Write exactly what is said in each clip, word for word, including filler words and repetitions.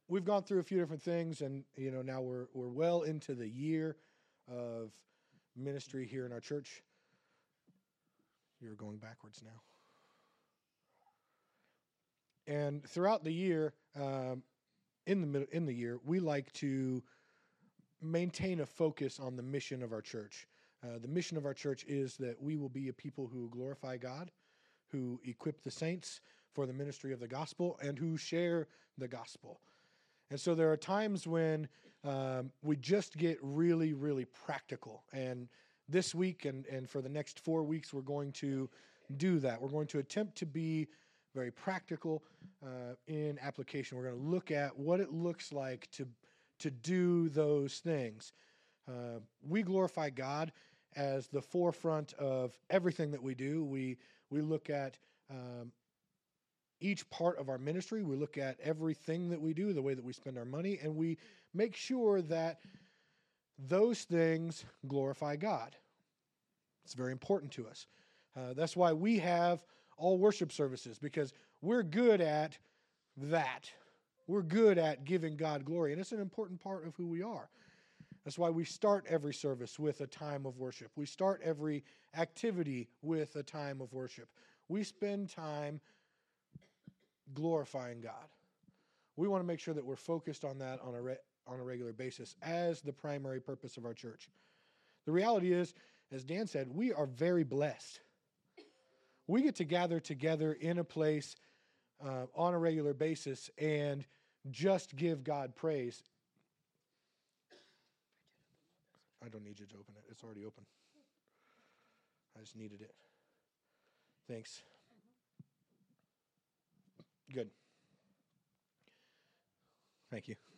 we've gone through a few different things, and you know now we're we're well into the year of ministry here in our church. You're going backwards now. And throughout the year, um, in the middle, in the year, we like to maintain a focus on the mission of our church. Uh, the mission of our church is that we will be a people who glorify God, who equip the saints for the ministry of the gospel, and who share the gospel. And so there are times when um, we just get really, really practical. And this week and, and for the next four weeks, we're going to do that. We're going to attempt to be very practical uh, in application. We're going to look at what it looks like to, to do those things. Uh, we glorify God as the forefront of everything that we do. We, we look at um, each part of our ministry. We look at everything that we do, the way that we spend our money, and we make sure that those things glorify God. It's very important to us. Uh, that's why we have all worship services, because we're good at that. We're good at giving God glory, and it's an important part of who we are. That's why we start every service with a time of worship. We start every activity with a time of worship. We spend time glorifying God. We want to make sure that we're focused on that on a re- on a regular basis as the primary purpose of our church. The reality is, as Dan said, we are very blessed. We get to gather together in a place uh, on a regular basis and just give God praise. I don't need you to open it. It's already open. I just needed it. Thanks. Good. Thank you.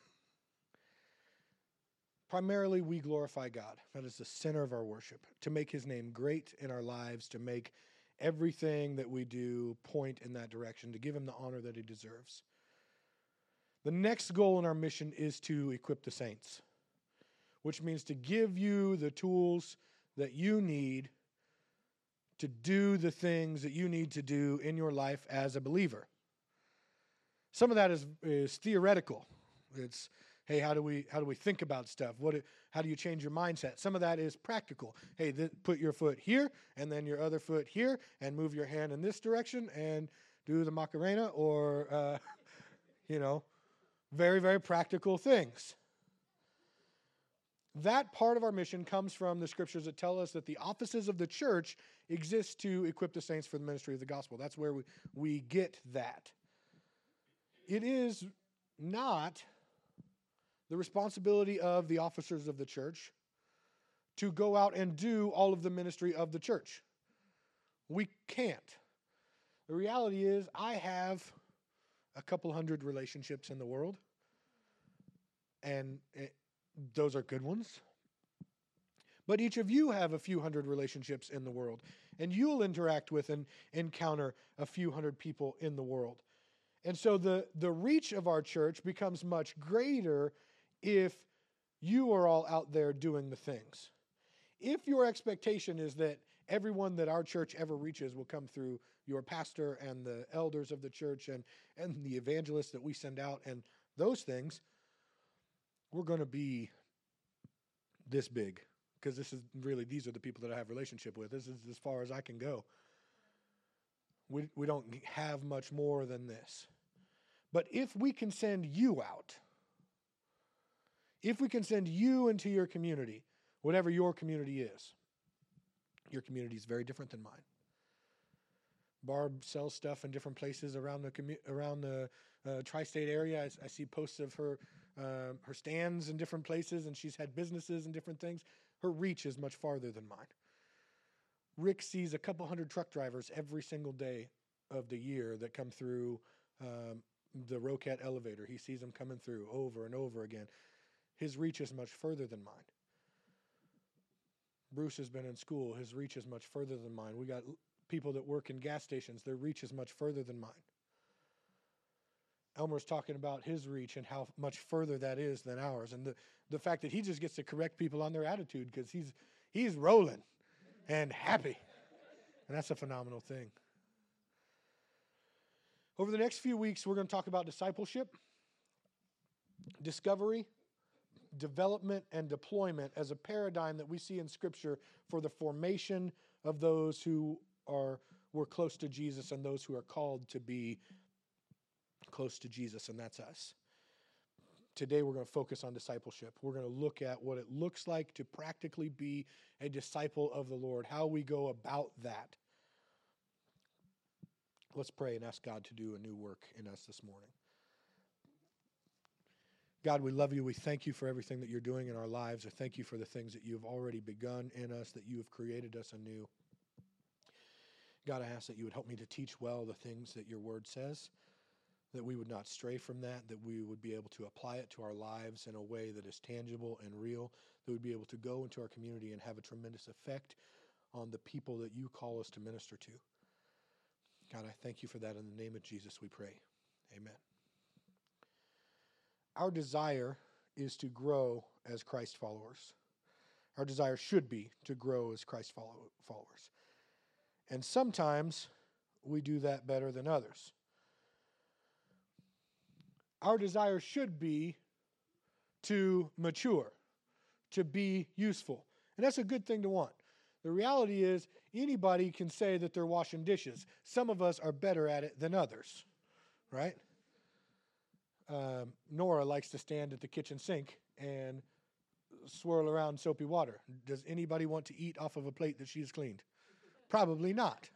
Primarily, we glorify God. That is the center of our worship. To make His name great in our lives, to make everything that we do point in that direction, to give Him the honor that He deserves. The next goal in our mission is to equip the saints, which means to give you the tools that you need to do the things that you need to do in your life as a believer. Some of that is, is theoretical. It's, hey, how do we how do we think about stuff? What how do you change your mindset? Some of that is practical. Hey, th- put your foot here and then your other foot here and move your hand in this direction and do the Macarena, or uh, you know, very very practical things. That part of our mission comes from the scriptures that tell us that the offices of the church exist to equip the saints for the ministry of the gospel. That's where we, we get that. It is not the responsibility of the officers of the church to go out and do all of the ministry of the church. We can't. The reality is, I have a couple hundred relationships in the world, and it, those are good ones. But each of you have a few hundred relationships in the world, and you'll interact with and encounter a few hundred people in the world. And so the, the reach of our church becomes much greater if you are all out there doing the things. If your expectation is that everyone that our church ever reaches will come through your pastor and the elders of the church and, and the evangelists that we send out and those things, we're going to be this big, because this is really, these are the people that I have a relationship with. This is as far as I can go. We, we don't have much more than this. But if we can send you out, if we can send you into your community, whatever your community is, your community is very different than mine. Barb sells stuff in different places around the commu- around the uh, tri-state area. I, I see posts of her uh, her stands in different places, and she's had businesses and different things. Her reach is much farther than mine. Rick sees a couple hundred truck drivers every single day of the year that come through um, the Roquette elevator. He sees them coming through over and over again. His reach is much further than mine. Bruce has been in school. His reach is much further than mine. We got people that work in gas stations. Their reach is much further than mine. Elmer's talking about his reach and how much further that is than ours. And the, the fact that he just gets to correct people on their attitude because he's he's rolling and happy. And that's a phenomenal thing. Over the next few weeks, we're going to talk about discipleship. discovery, development, and deployment as a paradigm that we see in Scripture for the formation of those who are were close to Jesus and those who are called to be close to Jesus, and that's us. Today we're going to focus on discipleship. We're going to look at what it looks like to practically be a disciple of the Lord, how we go about that. Let's pray and ask God to do a new work in us this morning. God, we love you. We thank you for everything that you're doing in our lives. I thank you for the things that you have already begun in us, that you have created us anew. God, I ask that you would help me to teach well the things that your word says, that we would not stray from that, that we would be able to apply it to our lives in a way that is tangible and real, that we'd be able to go into our community and have a tremendous effect on the people that you call us to minister to. God, I thank you for that. In the name of Jesus, we pray. Amen. Our desire is to grow as Christ followers. Our desire should be to grow as Christ follow- followers. And sometimes we do that better than others. Our desire should be to mature, to be useful. And that's a good thing to want. The reality is anybody can say that they're washing dishes. Some of us are better at it than others, right? Um, Nora likes to stand at the kitchen sink and swirl around soapy water. Does anybody want to eat off of a plate that she's cleaned? Probably not.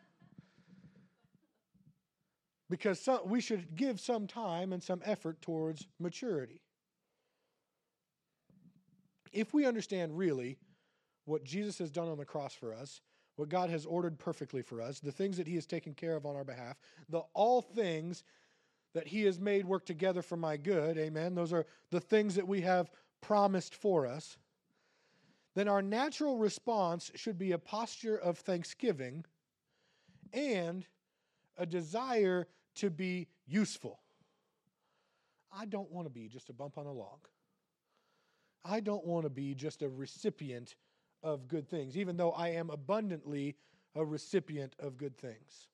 Because some, we should give some time and some effort towards maturity. If we understand really what Jesus has done on the cross for us, what God has ordered perfectly for us, the things that he has taken care of on our behalf, the all things that he has made work together for my good, amen, those are the things that we have promised for us, then our natural response should be a posture of thanksgiving and a desire to be useful. I don't want to be just a bump on a log. I don't want to be just a recipient of good things, even though I am abundantly a recipient of good things.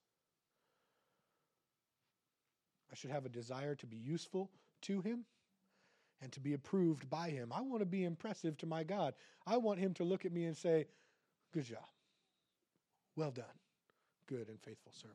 I should have a desire to be useful to him and to be approved by him. I want to be impressive to my God. I want him to look at me and say, good job. Well done, good and faithful servant.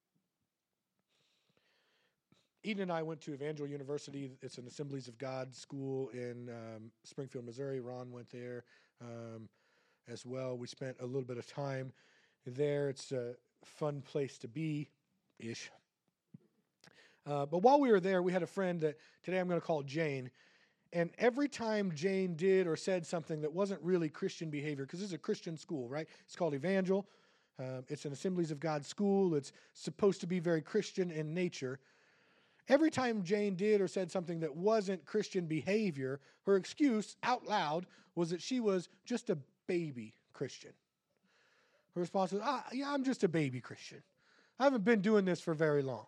Eden and I went to Evangel University. It's an Assemblies of God school in um, Springfield, Missouri. Ron went there um, as well. We spent a little bit of time there. It's a fun place to be-ish. Uh, but while we were there, we had a friend that today I'm going to call Jane. And every time Jane did or said something that wasn't really Christian behavior, because this is a Christian school, right? It's called Evangel. Uh, it's an Assemblies of God school. It's supposed to be very Christian in nature. Every time Jane did or said something that wasn't Christian behavior, her excuse out loud was that she was just a baby Christian. Her response was, ah, yeah, I'm just a baby Christian. I haven't been doing this for very long.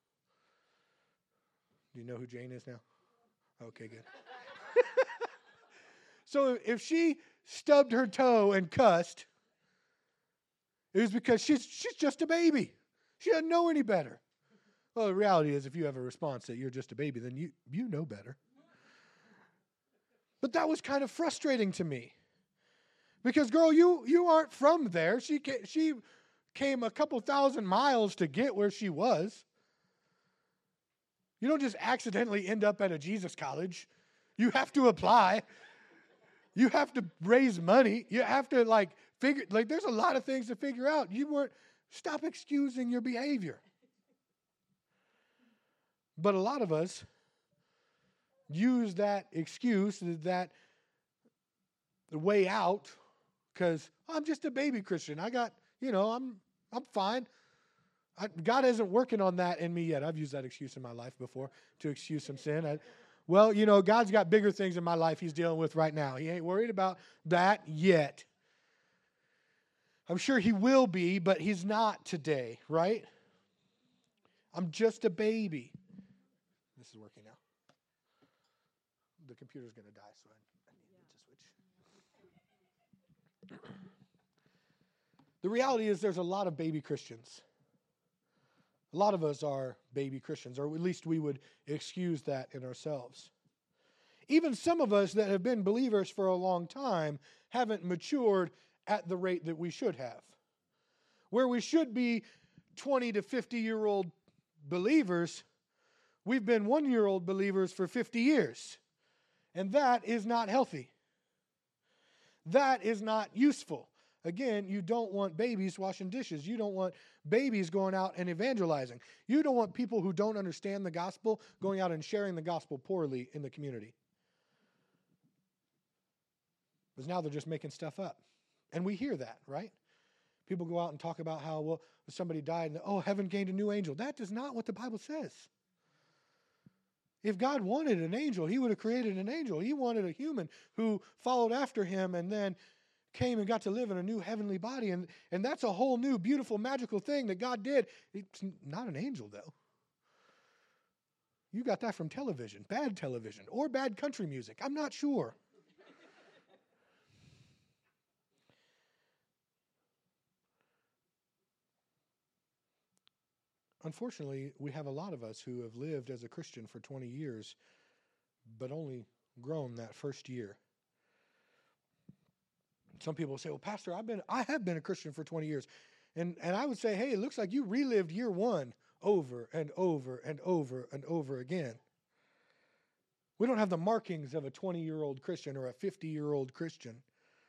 Do you know who Jane is now? Okay, good. So if she stubbed her toe and cussed, it was because she's she's just a baby. She doesn't know any better. Well, the reality is if you have a response that you're just a baby, then you, you know better. But that was kind of frustrating to me. Because, girl, you, you aren't from there. She came, she came a couple thousand miles to get where she was. You don't just accidentally end up at a Jesus college. You have to apply. You have to raise money. You have to, like, figure, like, there's a lot of things to figure out. You weren't, stop excusing your behavior. But a lot of us use that excuse, that way out, because I'm just a baby Christian. I got, you know, I'm I'm fine. I, God isn't working on that in me yet. I've used that excuse in my life before to excuse some sin. I, well, you know, God's got bigger things in my life he's dealing with right now. He ain't worried about that yet. I'm sure he will be, but he's not today, right? I'm just a baby. This is working now. The computer's going to die, so I, I need to switch. The reality is there's a lot of baby Christians. A lot of us are baby Christians, or at least we would excuse that in ourselves. Even some of us that have been believers for a long time haven't matured at the rate that we should have. Where we should be twenty to fifty-year-old believers, we've been one-year-old believers for fifty years. And that is not healthy. That is not useful. Again, you don't want babies washing dishes. You don't want babies going out and evangelizing. You don't want people who don't understand the gospel going out and sharing the gospel poorly in the community. Because now they're just making stuff up. And we hear that, right? People go out and talk about how, well, somebody died and, oh, heaven gained a new angel. That is not what the Bible says. If God wanted an angel, he would have created an angel. He wanted a human who followed after him and then came and got to live in a new heavenly body. And, and that's a whole new, beautiful, magical thing that God did. It's not an angel, though. You got that from television, bad television, or bad country music. I'm not sure. Unfortunately, we have a lot of us who have lived as a Christian for twenty years, but only grown that first year. Some people say, well, Pastor, I've been, I have been a Christian for twenty years. And, and I would say, hey, it looks like you relived year one over and over and over and over again. We don't have the markings of a twenty-year-old Christian or a fifty-year-old Christian.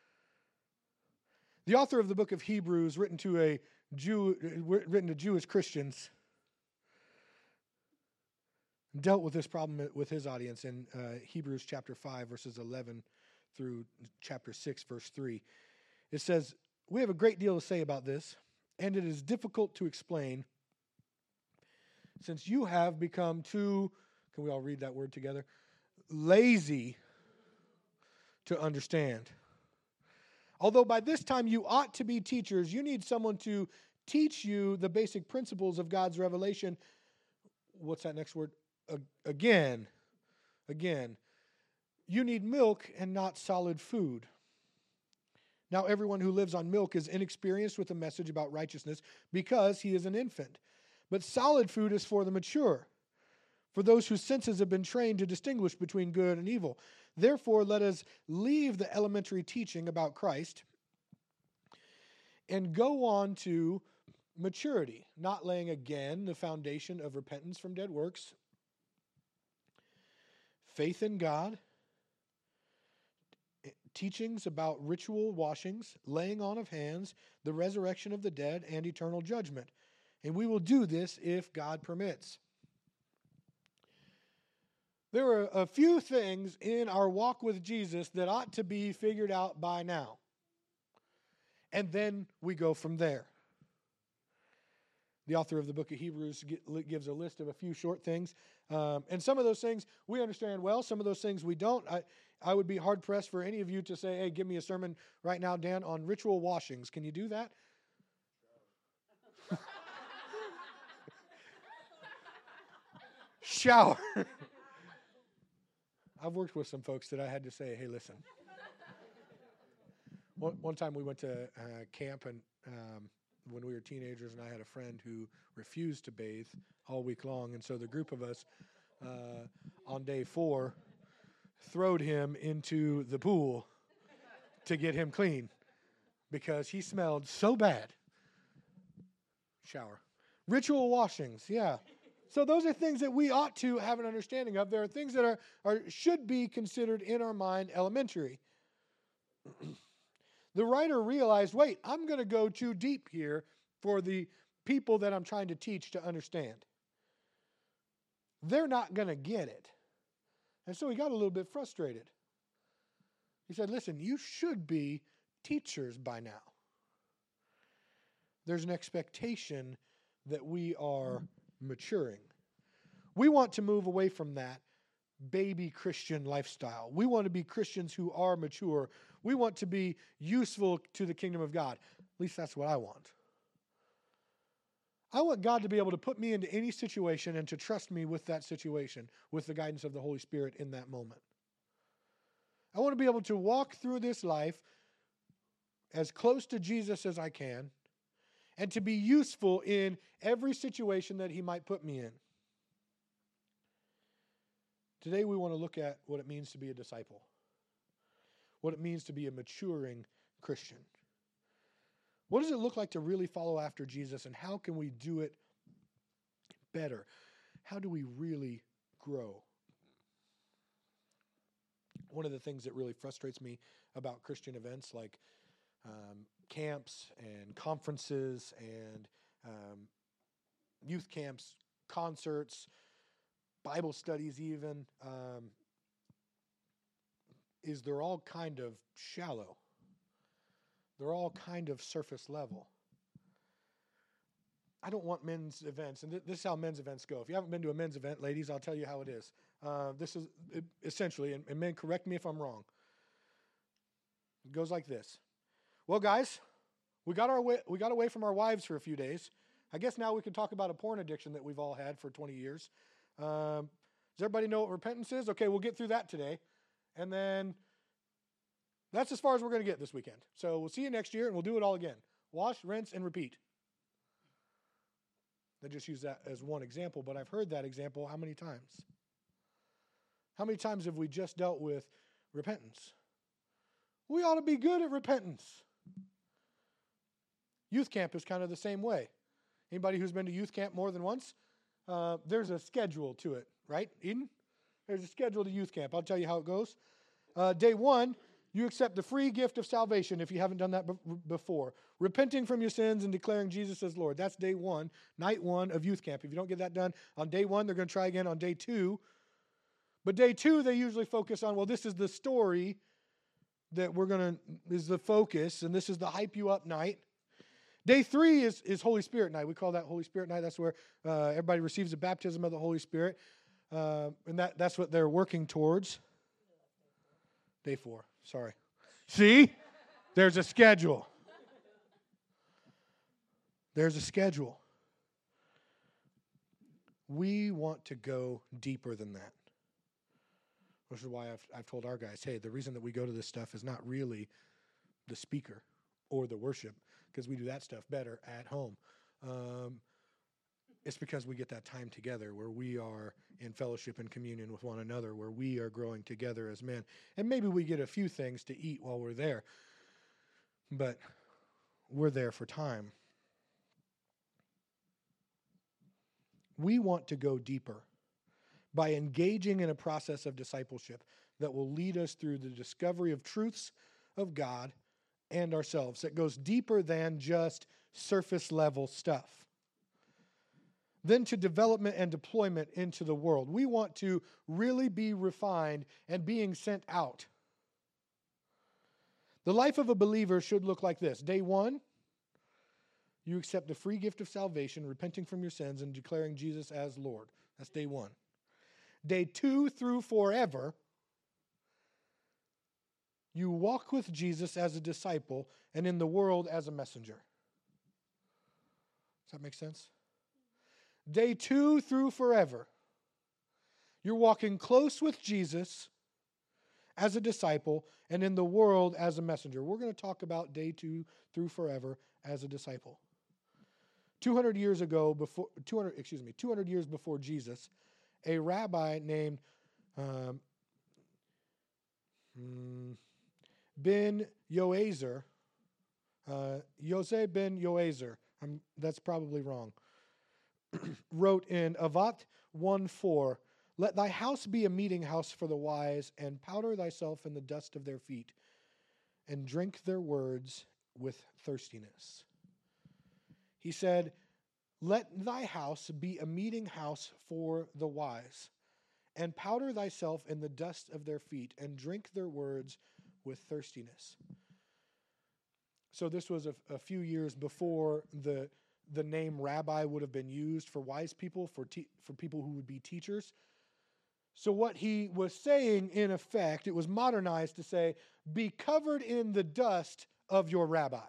The author of the book of Hebrews, written to a Jew, written to Jewish Christians, dealt with this problem with his audience in uh, Hebrews chapter five, verses eleven through chapter six, verse three. It says, we have a great deal to say about this, and it is difficult to explain, since you have become too, can we all read that word together? Lazy to understand. Although by this time you ought to be teachers, you need someone to teach you the basic principles of God's revelation. What's that next word? Again, again, you need milk and not solid food. Now, everyone who lives on milk is inexperienced with the message about righteousness because he is an infant. But solid food is for the mature, for those whose senses have been trained to distinguish between good and evil. Therefore, let us leave the elementary teaching about Christ and go on to maturity, not laying again the foundation of repentance from dead works, faith in God, teachings about ritual washings, laying on of hands, the resurrection of the dead, and eternal judgment. And we will do this if God permits. There are a few things in our walk with Jesus that ought to be figured out by now. And then we go from there. The author of the book of Hebrews gives a list of a few short things. Um, and some of those things we understand well. Some of those things we don't. I, I would be hard-pressed for any of you to say, hey, give me a sermon right now, Dan, on ritual washings. Can you do that? Shower. I've worked with some folks that I had to say, hey, listen. One, one time we went to uh, camp and um, when we were teenagers, and I had a friend who refused to bathe all week long. And so the group of us uh, on day four throwed him into the pool to get him clean because he smelled so bad. Shower. Ritual washings, yeah. So those are things that we ought to have an understanding of. There are things that are, are should be considered in our mind elementary. The writer realized, wait, I'm going to go too deep here for the people that I'm trying to teach to understand. They're not going to get it. And so he got a little bit frustrated. He said, listen, you should be teachers by now. There's an expectation that we are maturing. We want to move away from that baby Christian lifestyle. We want to be Christians who are mature. We want to be useful to the kingdom of God. At least that's what I want. I want God to be able to put me into any situation and to trust me with that situation, with the guidance of the Holy Spirit in that moment. I want to be able to walk through this life as close to Jesus as I can and to be useful in every situation that he might put me in. Today we want to look at what it means to be a disciple, what it means to be a maturing Christian. What does it look like to really follow after Jesus, and how can we do it better? How do we really grow? One of the things that really frustrates me about Christian events like um, camps and conferences and um, youth camps, concerts, Bible studies even, um, is they're all kind of shallow. They're all kind of surface level. I don't want men's events, and th- this is how men's events go. If you haven't been to a men's event, ladies, I'll tell you how it is. Uh, this is it, essentially, and, and men, correct me if I'm wrong. It goes like this. Well, guys, we got our way, we got away from our wives for a few days. I guess now we can talk about a porn addiction that we've all had for twenty years. Um, does everybody know what repentance is? Okay, we'll get through that today. And then that's as far as we're going to get this weekend. So we'll see you next year, and we'll do it all again. Wash, rinse, and repeat. I just use that as one example, but I've heard that example how many times? How many times have we just dealt with repentance? We ought to be good at repentance. Youth camp is kind of the same way. Anybody who's been to youth camp more than once? Uh, there's a schedule to it, right, Eden? There's a schedule to youth camp. I'll tell you how it goes. Uh, day one, you accept the free gift of salvation if you haven't done that b- before. Repenting from your sins and declaring Jesus as Lord. That's day one, night one of youth camp. If you don't get that done on day one, they're going to try again on day two. But day two, they usually focus on, well, this is the story that we're going to, is the focus, and this is the hype you up night. Day three is, is Holy Spirit night. We call that Holy Spirit night. That's where uh, everybody receives the baptism of the Holy Spirit. Uh, and that, that's what they're working towards. Day four. Sorry. See? There's a schedule. There's a schedule. We want to go deeper than that. Which is why I've, I've told our guys, hey, the reason that we go to this stuff is not really the speaker or the worship, because we do that stuff better at home. Um, it's because we get that time together where we are in fellowship and communion with one another, where we are growing together as men. And maybe we get a few things to eat while we're there, but we're there for time. We want to go deeper by engaging in a process of discipleship that will lead us through the discovery of truths of God and ourselves that goes deeper than just surface level stuff. Then to development and deployment into the world. We want to really be refined and being sent out. The life of a believer should look like this. Day one, you accept the free gift of salvation, repenting from your sins and declaring Jesus as Lord. That's day one. Day two through forever, you walk with Jesus as a disciple and in the world as a messenger. Does that make sense? Day two through forever, you're walking close with Jesus as a disciple and in the world as a messenger. We're going to talk about day two through forever as a disciple. two hundred years ago, before two hundred, excuse me, two hundred years before Jesus, a rabbi named um, Ben Yoazer, uh, Yose ben Yoazer, I'm, that's probably wrong, wrote in Avat one four, let thy house be a meeting house for the wise, and powder thyself in the dust of their feet, and drink their words with thirstiness. He said, let thy house be a meeting house for the wise, and powder thyself in the dust of their feet, and drink their words with thirstiness. So this was a, a few years before the the name rabbi would have been used for wise people, for te- for people who would be teachers. So what he was saying, in effect, it was modernized to say, be covered in the dust of your rabbi.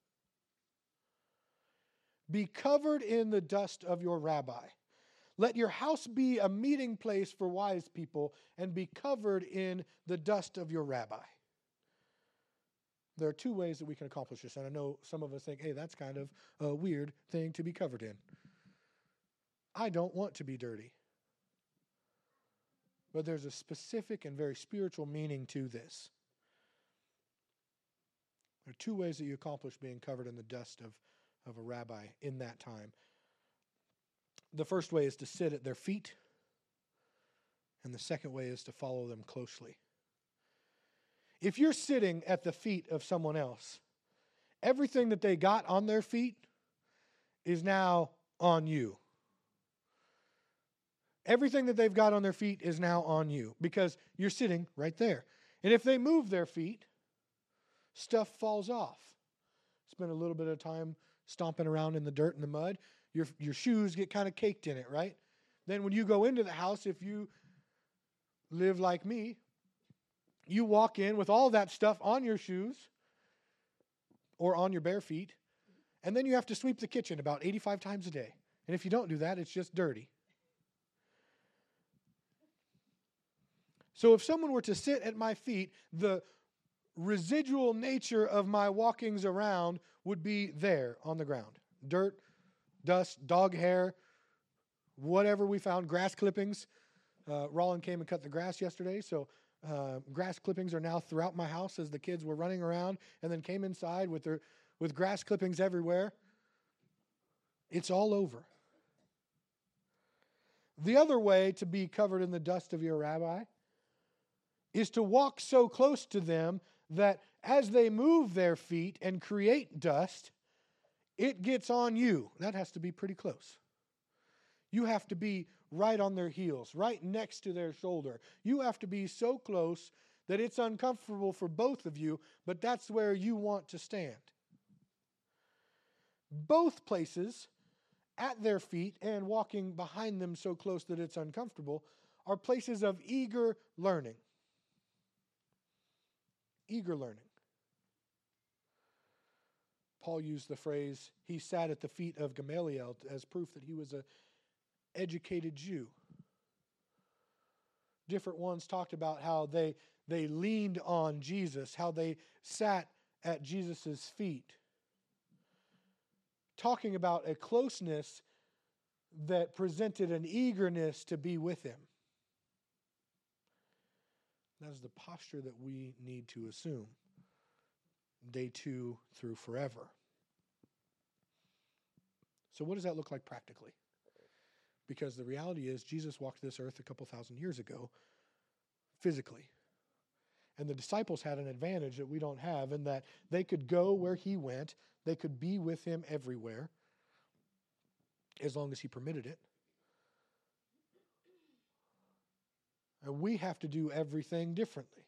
Be covered in the dust of your rabbi. Let your house be a meeting place for wise people and be covered in the dust of your rabbi. There are two ways that we can accomplish this, and I know some of us think, hey, that's kind of a weird thing to be covered in. I don't want to be dirty. But there's a specific and very spiritual meaning to this. There are two ways that you accomplish being covered in the dust of, of a rabbi in that time. The first way is to sit at their feet, and the second way is to follow them closely. If you're sitting at the feet of someone else, everything that they got on their feet is now on you. Everything that they've got on their feet is now on you because you're sitting right there. And if they move their feet, stuff falls off. Spend a little bit of time stomping around in the dirt and the mud. Your, your shoes get kind of caked in it, right? Then when you go into the house, if you live like me, you walk in with all that stuff on your shoes or on your bare feet, and then you have to sweep the kitchen about eighty-five times a day. And if you don't do that, it's just dirty. So if someone were to sit at my feet, the residual nature of my walkings around would be there on the ground. Dirt, dust, dog hair, whatever we found, grass clippings. Uh, Roland came and cut the grass yesterday, so uh, grass clippings are now throughout my house as the kids were running around and then came inside with their with grass clippings everywhere. It's all over. The other way to be covered in the dust of your rabbi is to walk so close to them that as they move their feet and create dust, it gets on you. That has to be pretty close. You have to be right on their heels, right next to their shoulder. You have to be so close that it's uncomfortable for both of you, but that's where you want to stand. Both places, at their feet and walking behind them so close that it's uncomfortable, are places of eager learning. Eager learning. Paul used the phrase, he sat at the feet of Gamaliel as proof that he was an educated Jew. Different ones talked about how they, they leaned on Jesus, how they sat at Jesus' feet. Talking about a closeness that presented an eagerness to be with him. That is the posture that we need to assume. Day two through forever. So what does that look like practically? Because the reality is Jesus walked this earth a couple thousand years ago physically. And the disciples had an advantage that we don't have in that they could go where he went. They could be with him everywhere as long as he permitted it. And we have to do everything differently.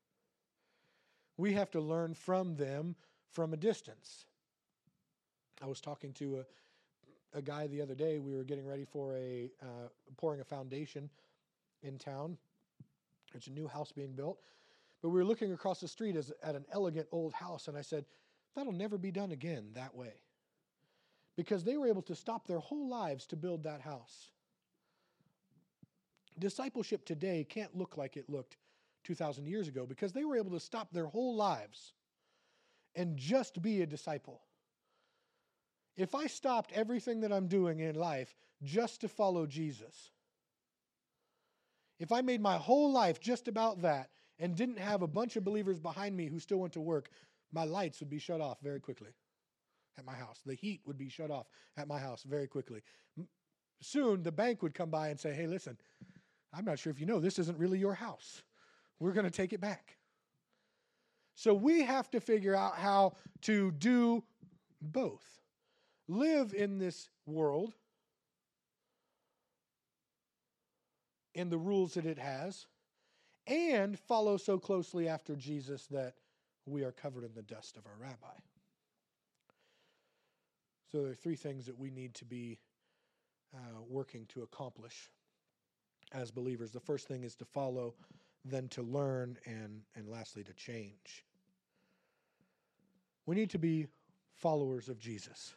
We have to learn from them from a distance. I was talking to a, a guy the other day. We were getting ready for a uh, pouring a foundation in town. There's a new house being built. But we were looking across the street as, at an elegant old house, and I said, that'll never be done again that way. Because they were able to stop their whole lives to build that house. Discipleship today can't look like it looked two thousand years ago because they were able to stop their whole lives and just be a disciple. If I stopped everything that I'm doing in life just to follow Jesus, if I made my whole life just about that and didn't have a bunch of believers behind me who still went to work, my lights would be shut off very quickly at my house. The heat would be shut off at my house very quickly. Soon the bank would come by and say, hey, listen, I'm not sure if you know, this isn't really your house. We're going to take it back. So we have to figure out how to do both. Live in this world in the rules that it has, and follow so closely after Jesus that we are covered in the dust of our rabbi. So there are three things that we need to be uh, working to accomplish as believers. The first thing is to follow, then to learn, and, and lastly to change. We need to be followers of Jesus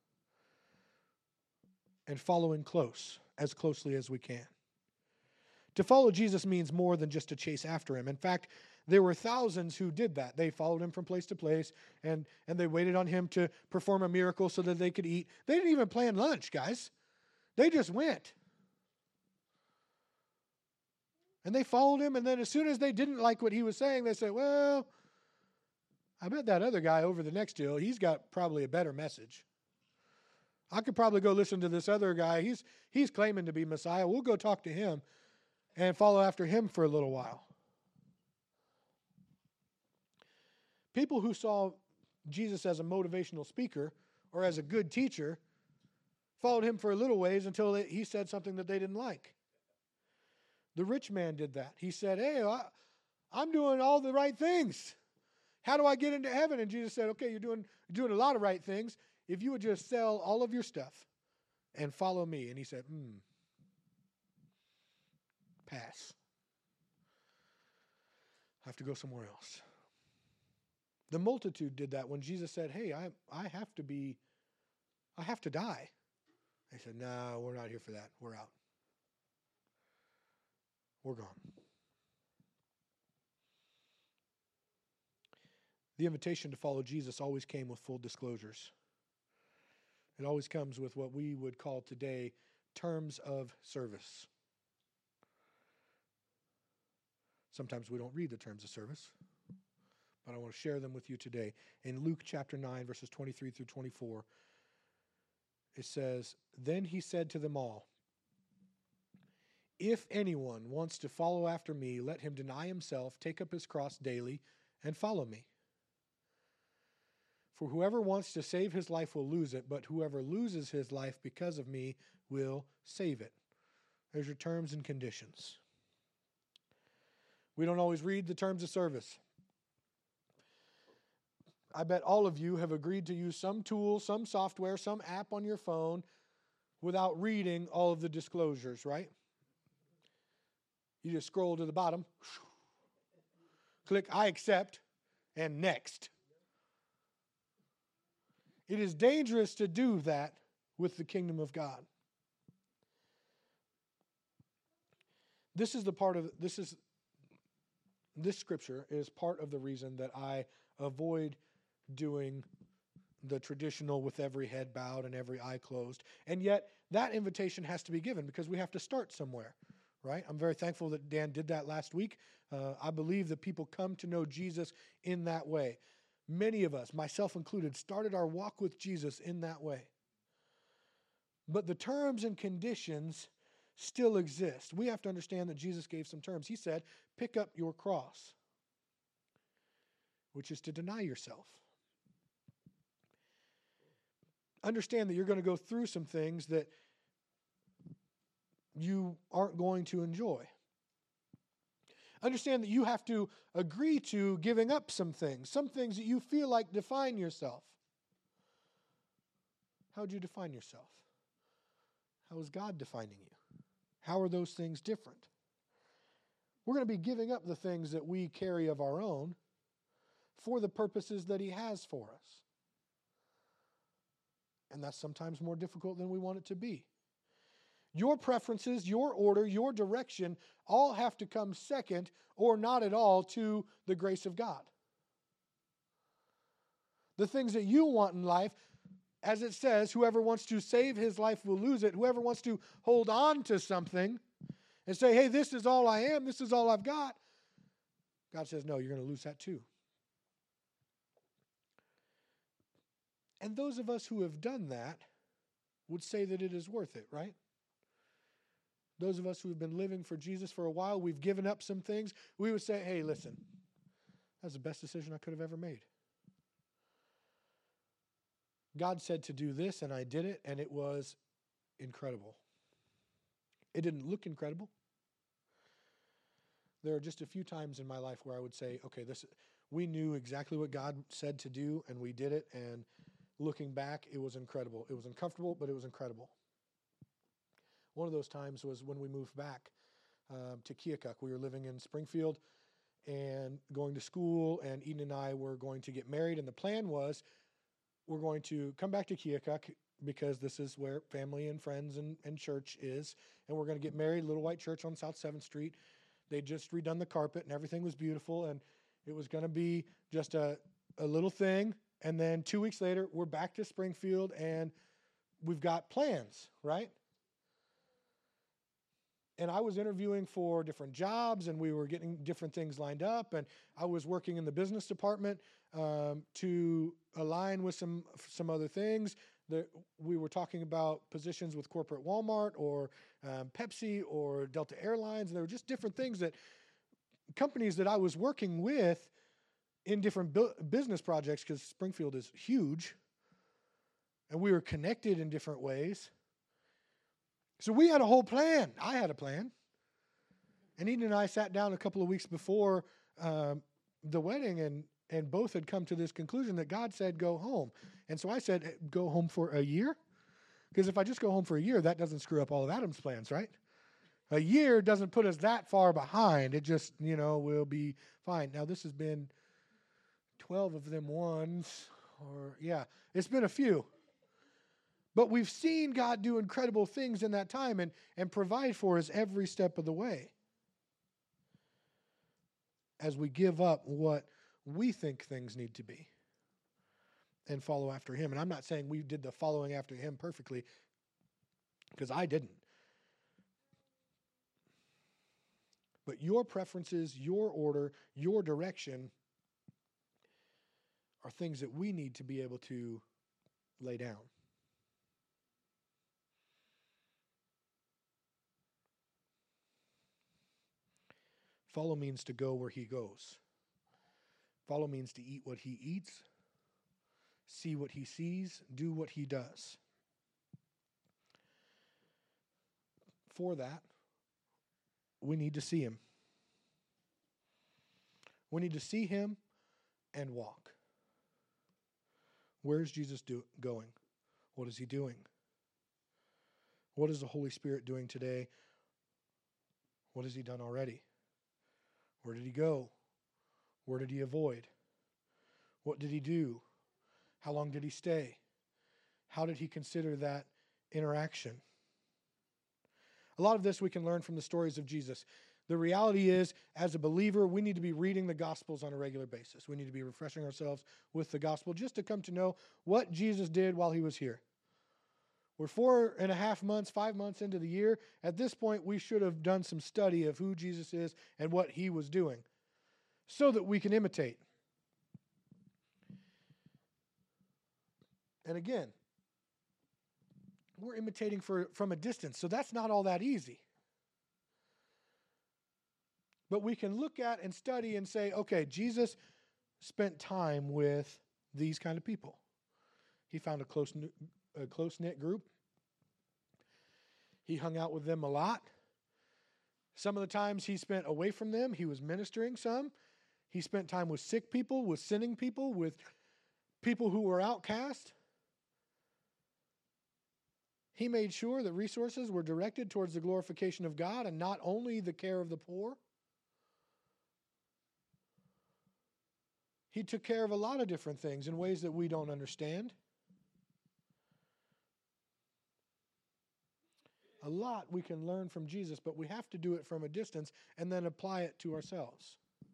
and following close, as closely as we can. To follow Jesus means more than just to chase after him. In fact, there were thousands who did that. They followed him from place to place, and, and they waited on him to perform a miracle so that they could eat. They didn't even plan lunch, guys. They just went. And they followed him, and then as soon as they didn't like what he was saying, they said, well, I bet that other guy over the next hill, he's got probably a better message. I could probably go listen to this other guy. He's he's claiming to be Messiah. We'll go talk to him and follow after him for a little while. People who saw Jesus as a motivational speaker or as a good teacher followed him for a little ways until he said something that they didn't like. The rich man did that. He said, hey, I, I'm doing all the right things. How do I get into heaven? And Jesus said, okay, you're doing, you're doing a lot of right things. If you would just sell all of your stuff and follow me. And he said, hmm, pass. I have to go somewhere else. The multitude did that when Jesus said, hey, I, I have to be, I have to die. They said, no, we're not here for that. We're out. We're gone. The invitation to follow Jesus always came with full disclosures. It always comes with what we would call today terms of service. Sometimes we don't read the terms of service, but I want to share them with you today. In Luke chapter nine, verses twenty-three through twenty-four, it says, then he said to them all, if anyone wants to follow after me, let him deny himself, take up his cross daily, and follow me. For whoever wants to save his life will lose it, but whoever loses his life because of me will save it. There's your terms and conditions. We don't always read the terms of service. I bet all of you have agreed to use some tool, some software, some app on your phone without reading all of the disclosures, right? You just scroll to the bottom, click I accept, and next. It is dangerous to do that with the kingdom of God. This is the part of, this is, this scripture is part of the reason that I avoid doing the traditional with every head bowed and every eye closed. And yet that invitation has to be given because we have to start somewhere, right? I'm very thankful that Dan did that last week. Uh, I believe that people come to know Jesus in that way. Many of us, myself included, started our walk with Jesus in that way. But the terms and conditions still exist. We have to understand that Jesus gave some terms. He said, pick up your cross, which is to deny yourself. Understand that you're going to go through some things that you aren't going to enjoy. Understand that you have to agree to giving up some things, some things that you feel like define yourself. How would you define yourself? How is God defining you? How are those things different? We're going to be giving up the things that we carry of our own for the purposes that He has for us. And that's sometimes more difficult than we want it to be. Your preferences, your order, your direction all have to come second or not at all to the grace of God. The things that you want in life, as it says, whoever wants to save his life will lose it. Whoever wants to hold on to something and say, hey, this is all I am, this is all I've got, God says, no, you're going to lose that too. And those of us who have done that would say that it is worth it, right? Those of us who have been living for Jesus for a while, we've given up some things, we would say, hey, listen, that's the best decision I could have ever made. God said to do this, and I did it, and it was incredible. It didn't look incredible. There are just a few times in my life where I would say, okay, this we knew exactly what God said to do, and we did it, and looking back, it was incredible. It was uncomfortable, but it was incredible. One of those times was when we moved back um, to Keokuk. We were living in Springfield and going to school, and Eden and I were going to get married, and the plan was we're going to come back to Keokuk because this is where family and friends and, and church is, and we're going to get married, Little White Church on South seventh Street. They'd just redone the carpet, and everything was beautiful, and it was going to be just a, a little thing, and then two weeks later, we're back to Springfield, and we've got plans, right? and I was interviewing for different jobs, and we were getting different things lined up, and I was working in the business department um, to align with some some other things. The, we were talking about positions with corporate Walmart or um, Pepsi or Delta Airlines, and there were just different things that companies that I was working with in different bu- business projects, because Springfield is huge, and we were connected in different ways. So we had a whole plan. I had a plan. And Eden and I sat down a couple of weeks before um, the wedding, and, and both had come to this conclusion that God said, go home. And so I said, go home for a year? Because if I just go home for a year, that doesn't screw up all of Adam's plans, right? A year doesn't put us that far behind. It just, you know, will be fine. Now, this has been twelve of them ones, or yeah, it's been a few. But we've seen God do incredible things in that time and, and provide for us every step of the way as we give up what we think things need to be and follow after Him. And I'm not saying we did the following after Him perfectly, because I didn't. But your preferences, your order, your direction are things that we need to be able to lay down. Follow means to go where He goes. Follow means to eat what He eats, see what He sees, do what He does. For that, we need to see Him. We need to see Him and walk. Where is Jesus do- going? What is He doing? What is the Holy Spirit doing today? What has He done already? Where did He go? Where did He avoid? What did He do? How long did He stay? How did He consider that interaction? A lot of this we can learn from the stories of Jesus. The reality is, as a believer, we need to be reading the Gospels on a regular basis. We need to be refreshing ourselves with the Gospel just to come to know what Jesus did while He was here. We're four and a half months, five months into the year. At this point, we should have done some study of who Jesus is and what He was doing so that we can imitate. And again, we're imitating for, from a distance, so that's not all that easy. But we can look at and study and say, okay, Jesus spent time with these kind of people. He found a close, a close-knit group. He hung out with them a lot. Some of the times He spent away from them, He was ministering some. He spent time with sick people, with sinning people, with people who were outcast. He made sure that resources were directed towards the glorification of God and not only the care of the poor. He took care of a lot of different things in ways that we don't understand. A lot we can learn from Jesus, but we have to do it from a distance and then apply it to ourselves.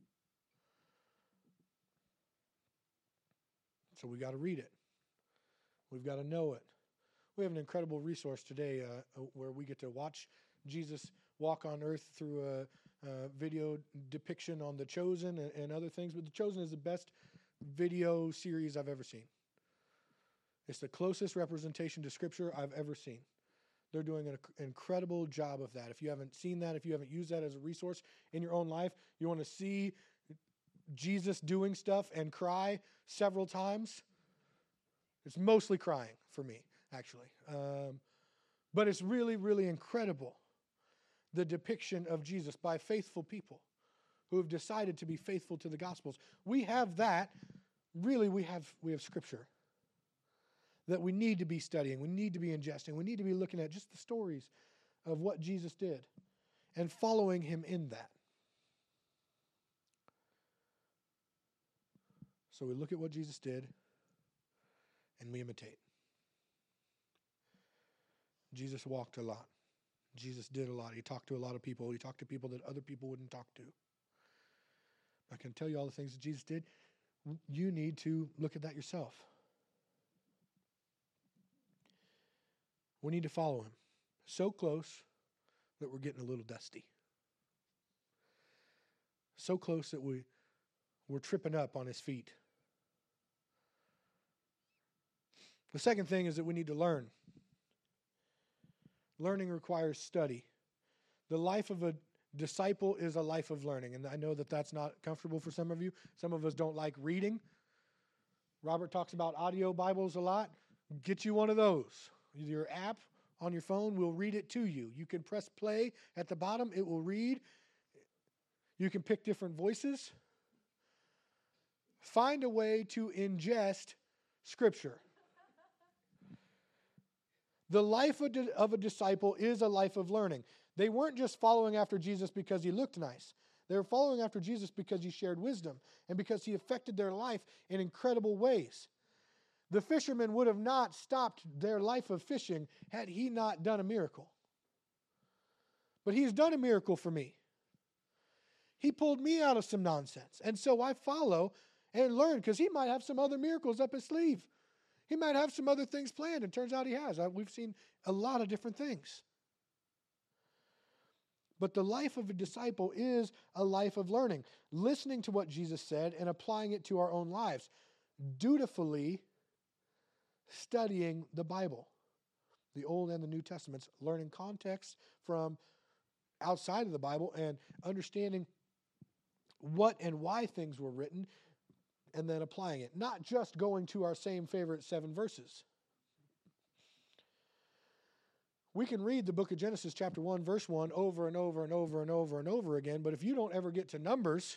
So we got to read it. We've got to know it. We have an incredible resource today uh, where we get to watch Jesus walk on earth through a, a video depiction on The Chosen and, and other things. But The Chosen is the best video series I've ever seen. It's the closest representation to Scripture I've ever seen. They're doing an incredible job of that. If you haven't seen that, if you haven't used that as a resource in your own life, you want to see Jesus doing stuff and cry several times. It's mostly crying for me, actually. Um, but it's really, really incredible, the depiction of Jesus by faithful people who have decided to be faithful to the Gospels. We have that. Really, we have we have Scripture that we need to be studying. We need to be ingesting. We need to be looking at just the stories of what Jesus did and following Him in that. So we look at what Jesus did and we imitate. Jesus walked a lot. Jesus did a lot. He talked to a lot of people. He talked to people that other people wouldn't talk to. I can tell you all the things that Jesus did. You need to look at that yourself. We need to follow Him so close that we're getting a little dusty. So close that we, we're tripping up on his feet. The second thing is that we need to learn. Learning requires study. The life of a disciple is a life of learning. And I know that that's not comfortable for some of you. Some of us don't like reading. Robert talks about audio Bibles a lot. Get you one of those. Your app on your phone will read it to you. You can press play at the bottom. It will read. You can pick different voices. Find a way to ingest Scripture. The life of a disciple is a life of learning. They weren't just following after Jesus because he looked nice. They were following after Jesus because he shared wisdom and because he affected their life in incredible ways. The fishermen would have not stopped their life of fishing had he not done a miracle. But he's done a miracle for me. He pulled me out of some nonsense. And so I follow and learn because he might have some other miracles up his sleeve. He might have some other things planned, and turns out he has. We've seen a lot of different things. But the life of a disciple is a life of learning, listening to what Jesus said and applying it to our own lives, dutifully studying the Bible, the Old and the New Testaments, learning context from outside of the Bible and understanding what and why things were written, and then applying it. Not just going to our same favorite seven verses. We can read the book of Genesis chapter one, verse one over and over and over and over and over again, but if you don't ever get to Numbers,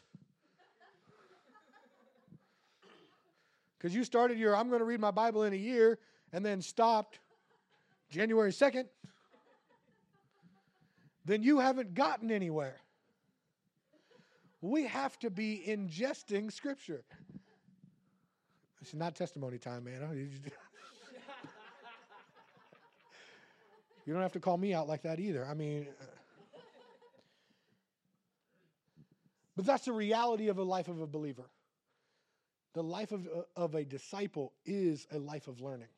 because you started your, I'm going to read my Bible in a year, and then stopped January second, then you haven't gotten anywhere. We have to be ingesting Scripture. It's not testimony time, man. You don't have to call me out like that either. I mean, but that's the reality of a life of a believer. The life of, of a disciple is a life of learning.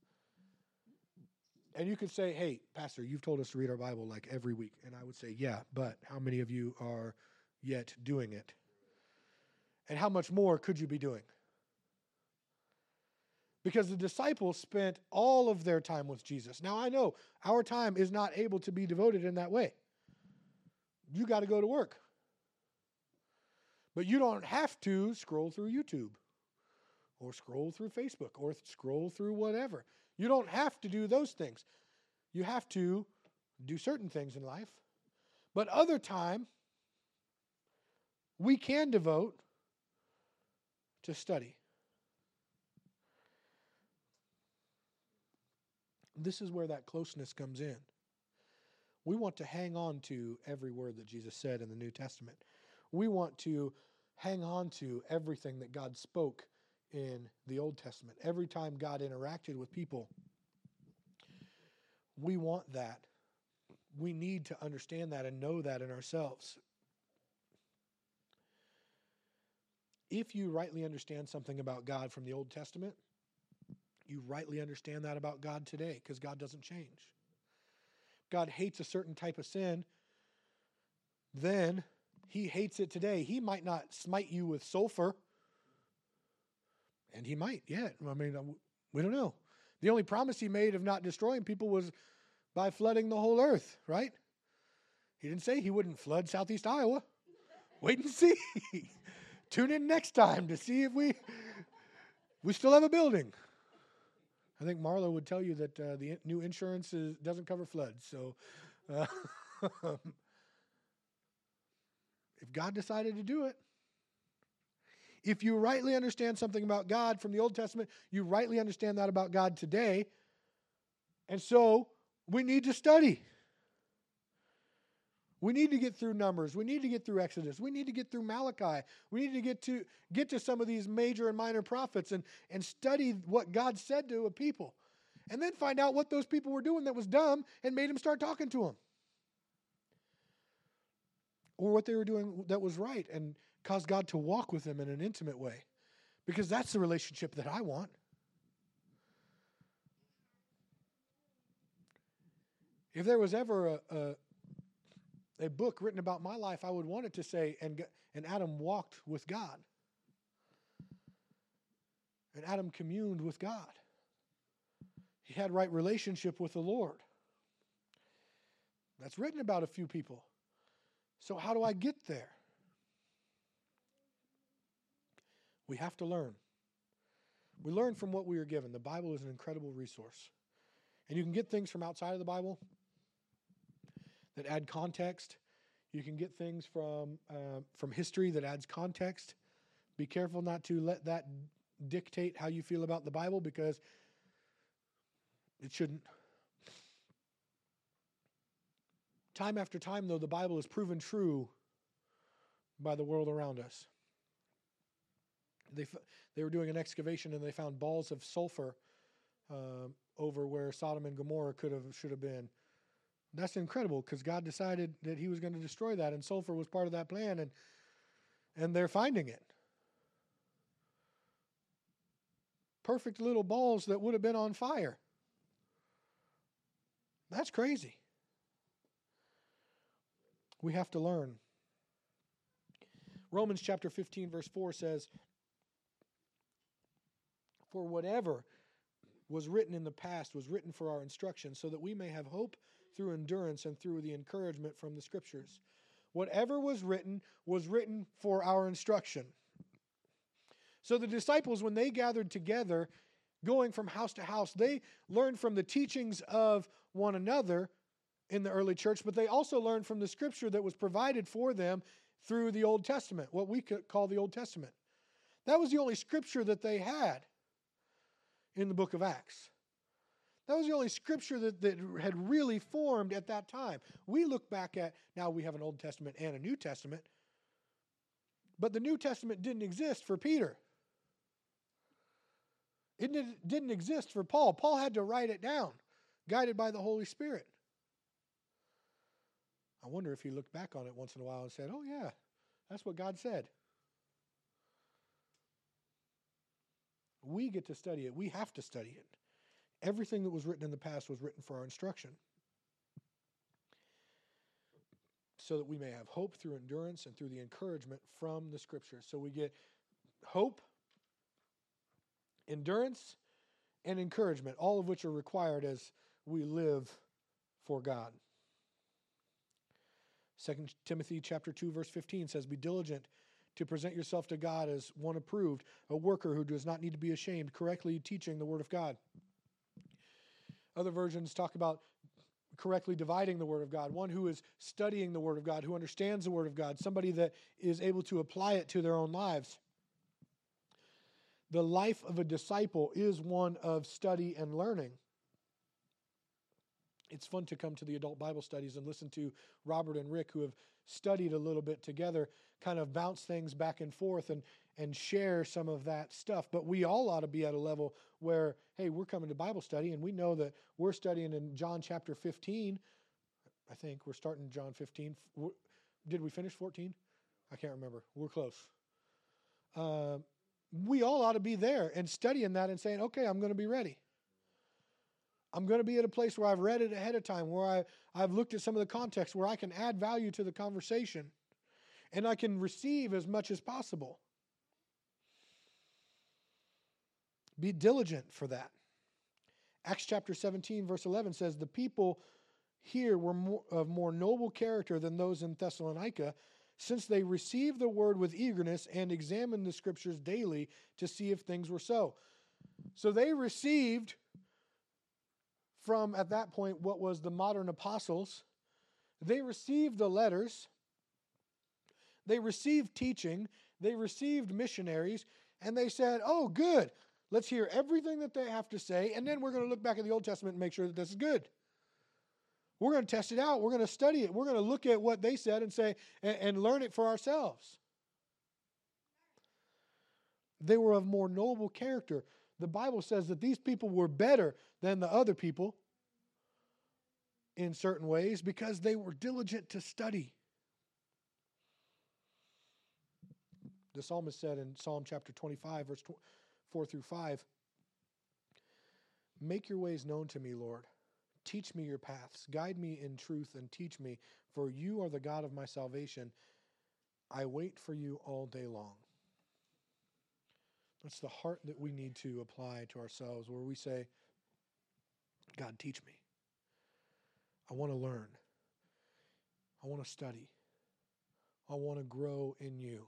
And you could say, hey, Pastor, you've told us to read our Bible like every week. And I would say, yeah, but how many of you are yet doing it? And how much more could you be doing? Because the disciples spent all of their time with Jesus. Now, I know our time is not able to be devoted in that way. You got to go to work. But you don't have to scroll through YouTube or scroll through Facebook or scroll through whatever. You don't have to do those things. You have to do certain things in life. But other time, we can devote to study. This is where that closeness comes in. We want to hang on to every word that Jesus said in the New Testament. We want to hang on to everything that God spoke in the Old Testament. Every time God interacted with people, we want that. We need to understand that and know that in ourselves. If you rightly understand something about God from the Old Testament, you rightly understand that about God today, because God doesn't change. God hates a certain type of sin, then he hates it today. He might not smite you with sulfur, and he might yet. I mean, we don't know. The only promise he made of not destroying people was by flooding the whole earth, right? He didn't say he wouldn't flood Southeast Iowa. Wait and see. Tune in next time to see if we we still have a building. I think Marlo would tell you that uh, the new insurance is, doesn't cover floods. So uh, if God decided to do it, if you rightly understand something about God from the Old Testament, you rightly understand that about God today. And so we need to study. We need to get through Numbers. We need to get through Exodus. We need to get through Malachi. We need to get to get to some of these major and minor prophets and, and study what God said to a people. And then find out what those people were doing that was dumb and made them start talking to them. Or what they were doing that was right and caused God to walk with them in an intimate way. Because that's the relationship that I want. If there was ever a, a a book written about my life, I would want it to say, and, and Adam walked with God. And Adam communed with God. He had right relationship with the Lord. That's written about a few people. So how do I get there? We have to learn. We learn from what we are given. The Bible is an incredible resource. And you can get things from outside of the Bible that add context. You can get things from uh, from history that adds context. Be careful not to let that dictate how you feel about the Bible, because it shouldn't. Time after time, though, the Bible is proven true by the world around us. They they were doing an excavation and they found balls of sulfur uh, over where Sodom and Gomorrah could have should have been. That's incredible, because God decided that He was going to destroy that, and sulfur was part of that plan, and and they're finding it. Perfect little balls that would have been on fire. That's crazy. We have to learn. Romans chapter fifteen verse four says, "For whatever was written in the past was written for our instruction, so that we may have hope through endurance and through the encouragement from the Scriptures." Whatever was written was written for our instruction. So the disciples, when they gathered together, going from house to house, they learned from the teachings of one another in the early church, but they also learned from the Scripture that was provided for them through the Old Testament, what we could call the Old Testament. That was the only Scripture that they had in the book of Acts. That was the only Scripture that, that had really formed at that time. We look back at, now we have an Old Testament and a New Testament, but the New Testament didn't exist for Peter. It didn't exist for Paul. Paul had to write it down, guided by the Holy Spirit. I wonder if he looked back on it once in a while and said, oh yeah, that's what God said. We get to study it. We have to study it. Everything that was written in the past was written for our instruction, so that we may have hope through endurance and through the encouragement from the Scriptures. So we get hope, endurance, and encouragement, all of which are required as we live for God. Second Timothy chapter two, verse fifteen says, "Be diligent to present yourself to God as one approved, a worker who does not need to be ashamed, correctly teaching the Word of God." Other versions talk about correctly dividing the Word of God, one who is studying the Word of God, who understands the Word of God, somebody that is able to apply it to their own lives. The life of a disciple is one of study and learning. It's fun to come to the adult Bible studies and listen to Robert and Rick, who have studied a little bit together, kind of bounce things back and forth and, and share some of that stuff. But we all ought to be at a level where, hey, we're coming to Bible study and we know that we're studying in John chapter fifteen. I think we're starting John fifteen. Did we finish fourteen? I can't remember. We're close. Uh, we all ought to be there and studying that and saying, okay, I'm going to be ready. I'm going to be at a place where I've read it ahead of time, where I, I've looked at some of the context, where I can add value to the conversation, and I can receive as much as possible. Be diligent for that. Acts chapter seventeen, verse eleven says, "The people here were more, of more noble character than those in Thessalonica, since they received the word with eagerness and examined the Scriptures daily to see if things were so." So they received from, at that point, what was the modern apostles. They received the letters. They received teaching. They received missionaries. And they said, oh, good. Let's hear everything that they have to say. And then we're going to look back at the Old Testament and make sure that this is good. We're going to test it out. We're going to study it. We're going to look at what they said and say, and, and learn it for ourselves. They were of more noble character. The Bible says that these people were better than the other people in certain ways because they were diligent to study. The psalmist said in Psalm chapter twenty-five, verse four through five, "Make your ways known to me, Lord. Teach me your paths. Guide me in truth and teach me, for you are the God of my salvation. I wait for you all day long. That's the heart that we need to apply to ourselves, where we say, God, teach me. I want to learn. I want to study. I want to grow in you.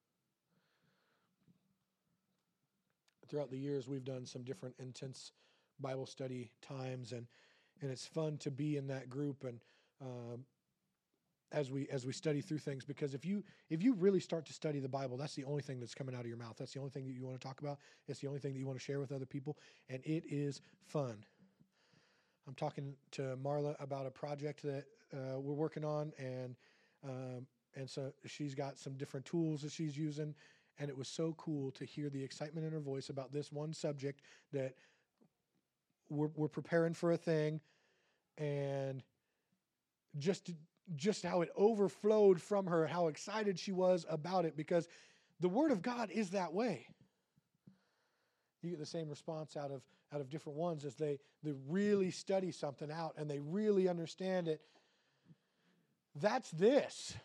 Throughout the years, we've done some different intense Bible study times, and and it's fun to be in that group and um, as we as we study through things. Because if you if you really start to study the Bible, that's the only thing that's coming out of your mouth. That's the only thing that you want to talk about. It's the only thing that you want to share with other people, and it is fun. I'm talking to Marla about a project that uh, we're working on, and um, and so she's got some different tools that she's using, and it was so cool to hear the excitement in her voice about this one subject that we're, we're preparing for a thing, and just just how it overflowed from her, how excited she was about it, because the Word of God is that way. You get the same response out of out of different ones as they, they really study something out and they really understand it. That's this.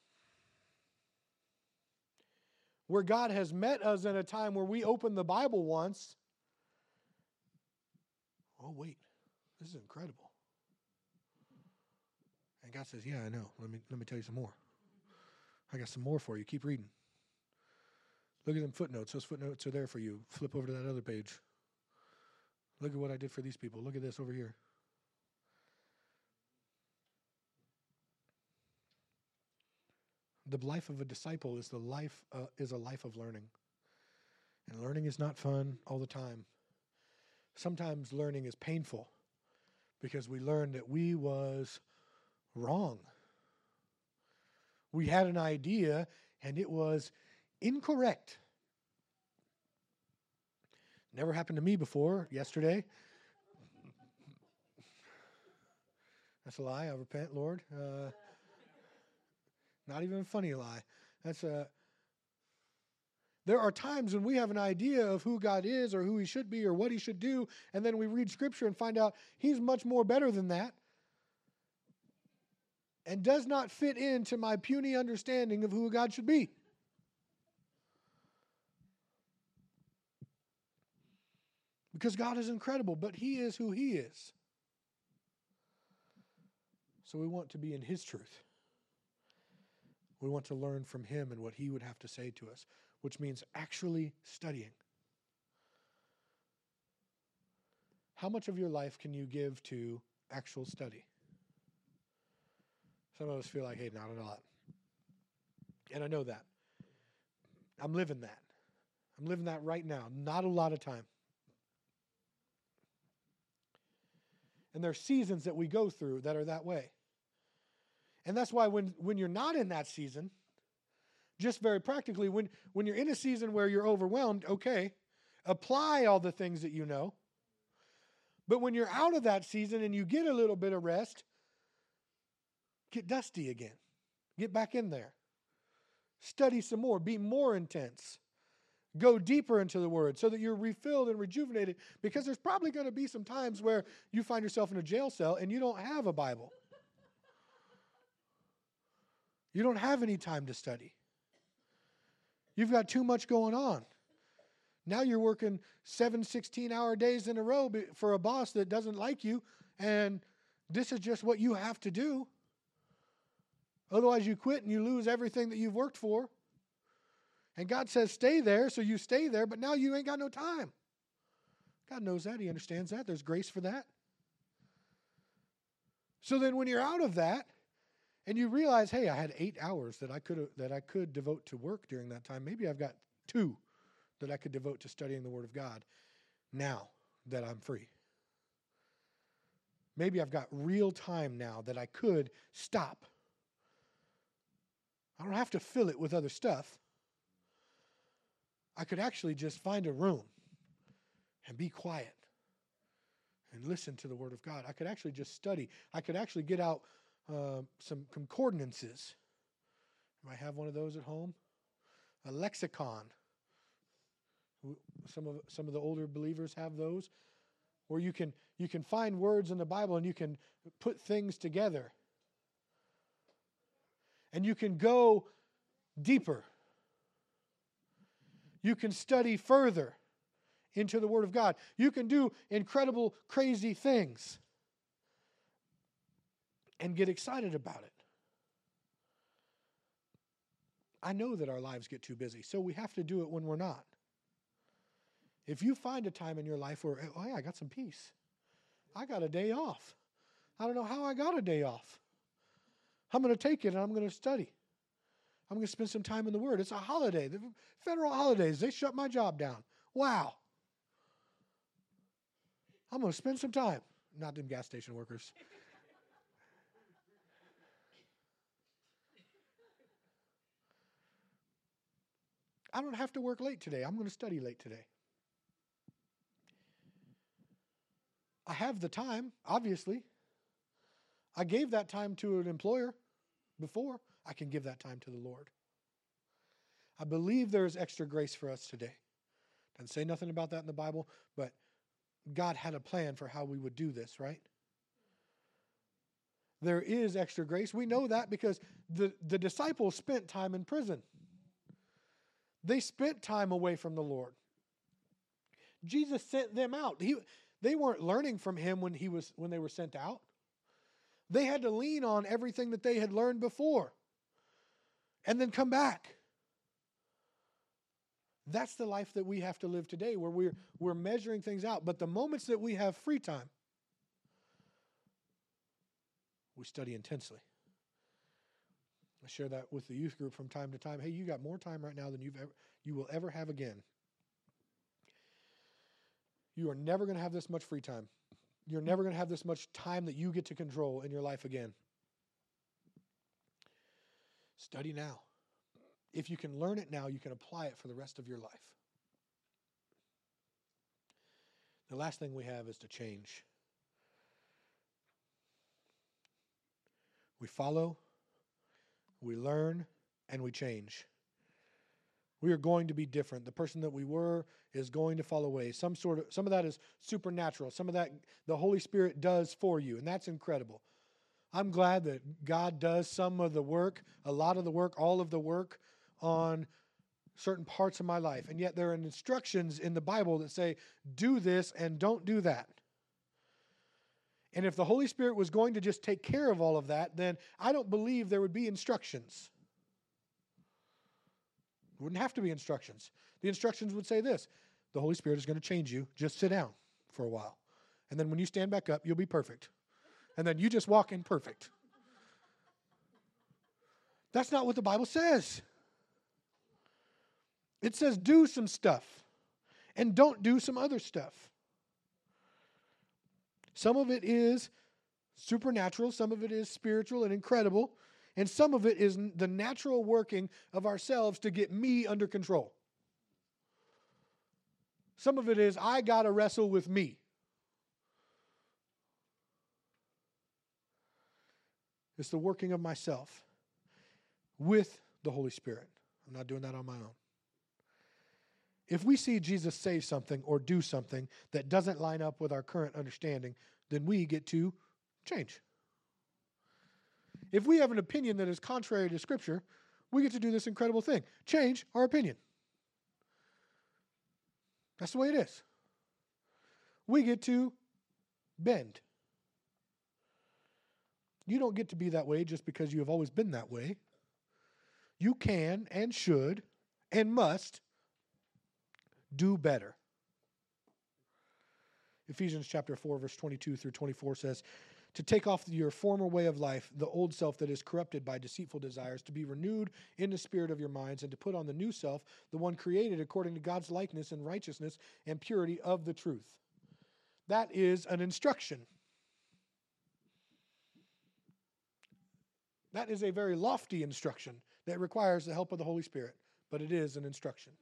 Where God has met us in a time where we opened the Bible once. Oh, wait. This is incredible. And God says, yeah, I know. Let me let me tell you some more. I got some more for you. Keep reading. Look at them footnotes. Those footnotes are there for you. Flip over to that other page. Look at what I did for these people. Look at this over here. The life of a disciple is the life uh, is a life of learning. And learning is not fun all the time. Sometimes learning is painful because we learn that we was wrong. We had an idea and it was incorrect. Never happened to me before. Yesterday. That's a lie. I repent, Lord. Uh, not even a funny lie. That's a. There are times when we have an idea of who God is or who He should be or what He should do, and then we read Scripture and find out He's much more better than that and does not fit into my puny understanding of who God should be. Because God is incredible, but He is who He is. So we want to be in His truth. We want to learn from Him and what He would have to say to us, which means actually studying. How much of your life can you give to actual study? Some of us feel like, hey, not a lot. And I know that. I'm living that. I'm living that right now. Not a lot of time. And there are seasons that we go through that are that way. And that's why when, when you're not in that season, just very practically, when, when you're in a season where you're overwhelmed, okay, apply all the things that you know. But when you're out of that season and you get a little bit of rest, get dusty again. Get back in there. Study some more. Be more intense. Go deeper into the Word so that you're refilled and rejuvenated, because there's probably going to be some times where you find yourself in a jail cell and you don't have a Bible. You don't have any time to study. You've got too much going on. Now you're working seven sixteen-hour days in a row for a boss that doesn't like you, and this is just what you have to do. Otherwise you quit and you lose everything that you've worked for. And God says stay there, so you stay there, but now you ain't got no time. God knows that. He understands that. There's grace for that. So then when you're out of that, and you realize, hey, I had eight hours that I could that I could devote to work during that time. Maybe I've got two that I could devote to studying the Word of God now that I'm free. Maybe I've got real time now that I could stop. I don't have to fill it with other stuff. I could actually just find a room and be quiet and listen to the Word of God. I could actually just study. I could actually get out uh, some concordances. I have one of those at home. A lexicon. Some of some of the older believers have those. where you can you can find words in the Bible and you can put things together. And you can go deeper. You can study further into the Word of God. You can do incredible, crazy things and get excited about it. I know that our lives get too busy, so we have to do it when we're not. If you find a time in your life where, oh yeah, I got some peace. I got a day off. I don't know how I got a day off. I'm going to take it and I'm going to study. I'm going to spend some time in the Word. It's a holiday. The federal holidays, they shut my job down. Wow. I'm going to spend some time. Not them gas station workers. I don't have to work late today. I'm going to study late today. I have the time, obviously. I gave that time to an employer before. I can give that time to the Lord. I believe there is extra grace for us today. Doesn't say nothing about that in the Bible, but God had a plan for how we would do this, right? There is extra grace. We know that because the, the disciples spent time in prison. They spent time away from the Lord. Jesus sent them out. He, they weren't learning from him when he was when they were sent out. They had to lean on everything that they had learned before and then come back. That's the life that we have to live today, where we're, we're measuring things out. But the moments that we have free time, we study intensely. I share that with the youth group from time to time. Hey, you got more time right now than you've ever, you will ever have again. You are never going to have this much free time. You're never going to have this much time that you get to control in your life again. Study now. If you can learn it now, you can apply it for the rest of your life. The last thing we have is to change. We follow, we learn, and we change. We are going to be different. The person that we were is going to fall away. Some sort of, some of that is supernatural. Some of that the Holy Spirit does for you, and that's incredible. I'm glad that God does some of the work, a lot of the work, all of the work on certain parts of my life. And yet there are instructions in the Bible that say, do this and don't do that. And if the Holy Spirit was going to just take care of all of that, then I don't believe there would be instructions. It wouldn't have to be instructions. The instructions would say this: the Holy Spirit is going to change you. Just sit down for a while. And then when you stand back up, you'll be perfect. And then you just walk in perfect. That's not what the Bible says. It says do some stuff and don't do some other stuff. Some of it is supernatural, some of it is spiritual and incredible, and some of it is the natural working of ourselves to get me under control. Some of it is I got to wrestle with me. It's the working of myself with the Holy Spirit. I'm not doing that on my own. If we see Jesus say something or do something that doesn't line up with our current understanding, then we get to change. If we have an opinion that is contrary to Scripture, we get to do this incredible thing: change our opinion. That's the way it is. We get to bend. You don't get to be that way just because you have always been that way. You can and should and must do better. Ephesians chapter four, verse twenty-two through twenty-four says, to take off your former way of life, the old self that is corrupted by deceitful desires, to be renewed in the spirit of your minds, and to put on the new self, the one created according to God's likeness and righteousness and purity of the truth. That is an instruction. That is a very lofty instruction that requires the help of the Holy Spirit, but it is an instruction.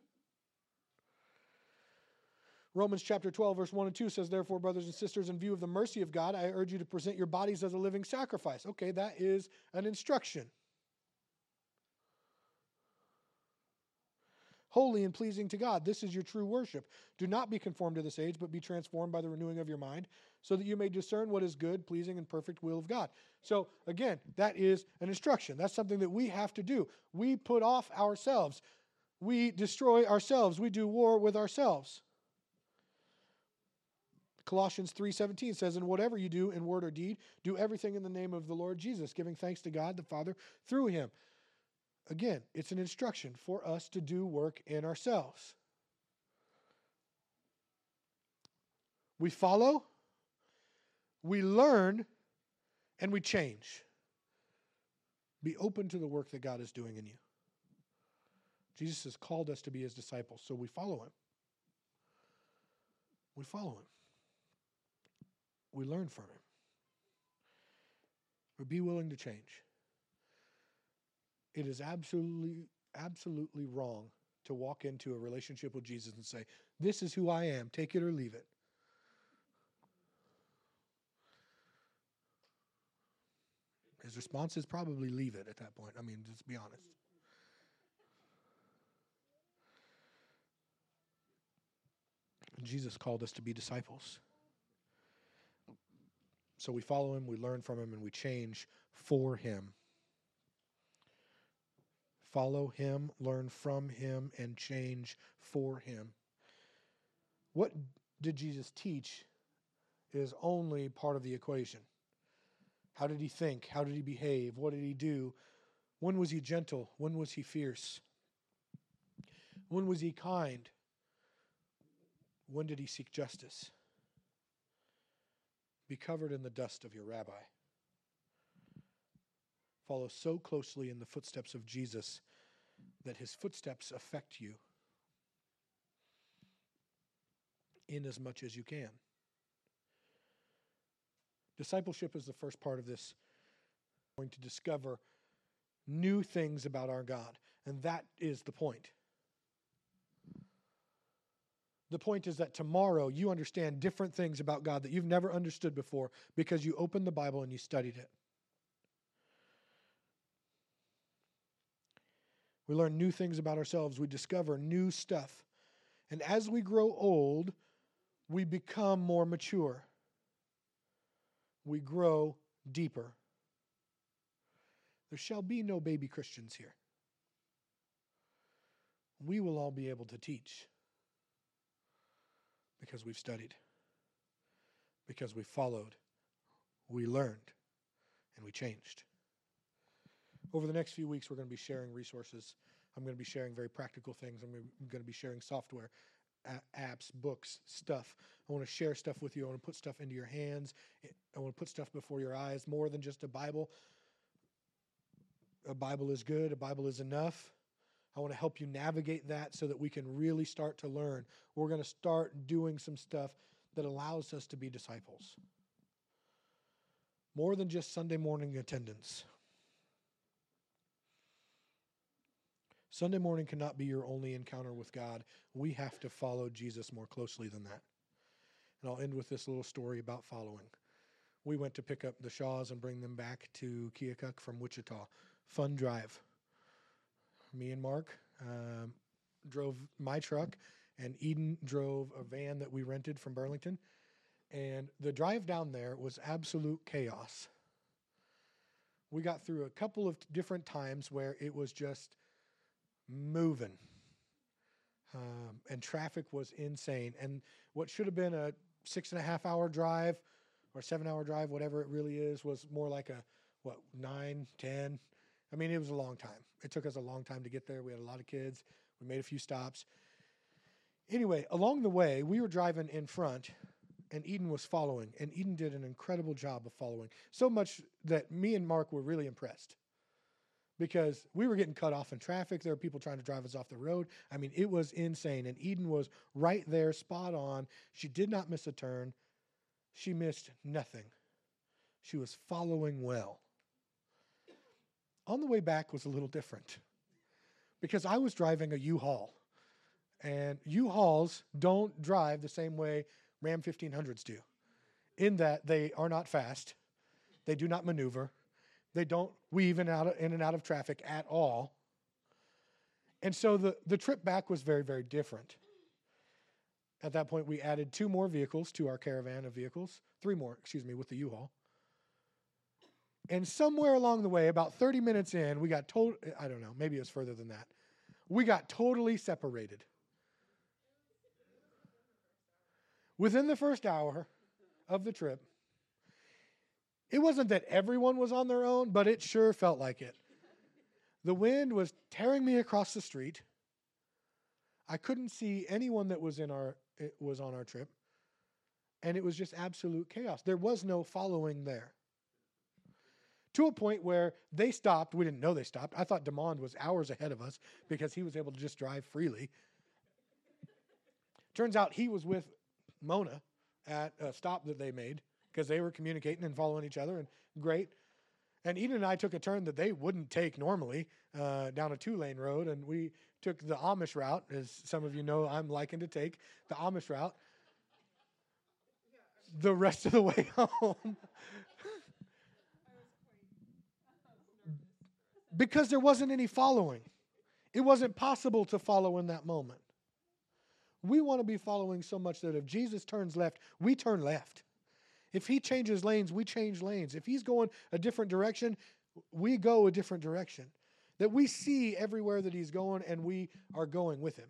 Romans chapter twelve, verse one and two says, therefore, brothers and sisters, in view of the mercy of God, I urge you to present your bodies as a living sacrifice. Okay, that is an instruction. holy and pleasing to God. This is your true worship. Do not be conformed to this age, but be transformed by the renewing of your mind, so that you may discern what is good, pleasing, and perfect will of God. So again, that is an instruction. That's something that we have to do. We put off ourselves. We destroy ourselves. We do war with ourselves. Colossians three seventeen says, "And whatever you do in word or deed, do everything in the name of the Lord Jesus, giving thanks to God the Father through him." Again, it's an instruction for us to do work in ourselves. We follow, we learn, and we change. Be open to the work that God is doing in you. Jesus has called us to be his disciples, so we follow him. We follow him. We learn from him. But be willing to change. It is absolutely, absolutely wrong to walk into a relationship with Jesus and say, "This is who I am, take it or leave it." His response is probably leave it at that point. I mean, just be honest. Jesus called us to be disciples. So we follow him, we learn from him, and we change for him. Follow him, learn from him, and change for him. What did Jesus teach is only part of the equation. How did he think? How did he behave? What did he do? When was he gentle? When was he fierce? When was he kind? When did he seek justice? Be covered in the dust of your rabbi. Follow so closely in the footsteps of Jesus that his footsteps affect you in as much as you can. Discipleship is the first part of this. We're going to discover new things about our God, and that is the point. The point is that tomorrow you understand different things about God that you've never understood before because you opened the Bible and you studied it. We learn new things about ourselves. We discover new stuff. And as we grow old, we become more mature. We grow deeper. There shall be no baby Christians here. We will all be able to teach because we've studied, because we followed, we learned, and we changed. Over the next few weeks, we're going to be sharing resources. I'm going to be sharing very practical things. I'm going to be sharing software, apps, books, stuff. I want to share stuff with you. I want to put stuff into your hands. I want to put stuff before your eyes, more than just a Bible. A Bible is good. A Bible is enough. I want to help you navigate that so that we can really start to learn. We're going to start doing some stuff that allows us to be disciples. More than just Sunday morning attendance. Sunday morning cannot be your only encounter with God. We have to follow Jesus more closely than that. And I'll end with this little story about following. We went to pick up the Shaws and bring them back to Keokuk from Wichita. Fun drive. Me and Mark um, drove my truck, and Eden drove a van that we rented from Burlington. And the drive down there was absolute chaos. We got through a couple of different times where it was just moving. Um, and traffic was insane. And what should have been a six and a half hour drive or seven hour drive, whatever it really is, was more like a, what, nine, ten. I mean, it was a long time. It took us a long time to get there. We had a lot of kids. We made a few stops. Anyway, along the way, we were driving in front, and Eden was following. And Eden did an incredible job of following. So much that me and Mark were really impressed. Because we were getting cut off in traffic. There were people trying to drive us off the road. I mean, it was insane. And Eden was right there, spot on. She did not miss a turn. She missed nothing. She was following well. On the way back was a little different. Because I was driving a U-Haul. And U-Hauls don't drive the same way Ram fifteen hundreds do. In that they are not fast. They do not maneuver. They don't weave in and out of, in and out of traffic at all. And so the, the trip back was very, very different. At that point, we added two more vehicles to our caravan of vehicles, three more, excuse me, with the U-Haul. And somewhere along the way, about thirty minutes in, we got told, I don't know, maybe it was further than that. We got totally separated. Within the first hour of the trip, it wasn't that everyone was on their own, but it sure felt like it. The wind was tearing me across the street. I couldn't see anyone that was in our it was on our trip. And it was just absolute chaos. There was no following there. To a point where they stopped. We didn't know they stopped. I thought Demond was hours ahead of us because he was able to just drive freely. Turns out he was with Mona at a stop that they made because they were communicating and following each other, and great. And Eden and I took a turn that they wouldn't take normally uh, down a two-lane road, and we took the Amish route, as some of you know I'm liking to take, the Amish route, the rest of the way home. Because there wasn't any following. It wasn't possible to follow in that moment. We want to be following so much that if Jesus turns left, we turn left. If he changes lanes, we change lanes. If he's going a different direction, we go a different direction. That we see everywhere that he's going and we are going with him.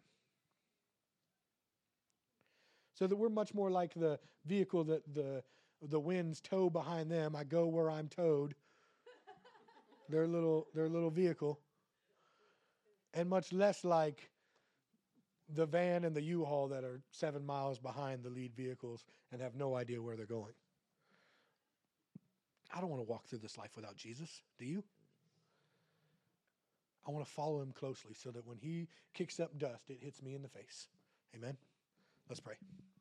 So that we're much more like the vehicle that the, the winds tow behind them. I go where I'm towed. Their little, their little vehicle. And much less like the van and the U-Haul that are seven miles behind the lead vehicles and have no idea where they're going. I don't want to walk through this life without Jesus. Do you? I want to follow him closely so that when he kicks up dust, it hits me in the face. Amen? Let's pray.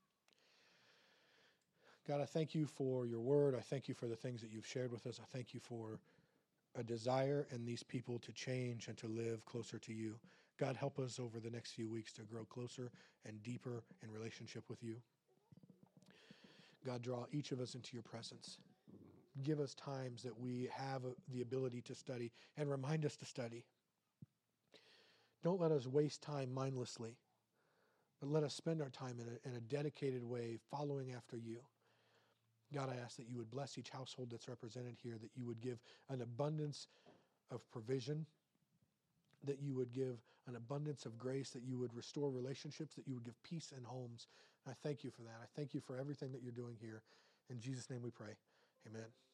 God, I thank you for your word. I thank you for the things that you've shared with us. I thank you for a desire in these people to change and to live closer to you. God, help us over the next few weeks to grow closer and deeper in relationship with you. God, draw each of us into your presence. Give us times that we have the ability to study and remind us to study. Don't let us waste time mindlessly, but let us spend our time in a, in a dedicated way following after you. God, I ask that you would bless each household that's represented here, that you would give an abundance of provision, that you would give an abundance of grace, that you would restore relationships, that you would give peace in homes. And I thank you for that. I thank you for everything that you're doing here. In Jesus' name we pray. Amen.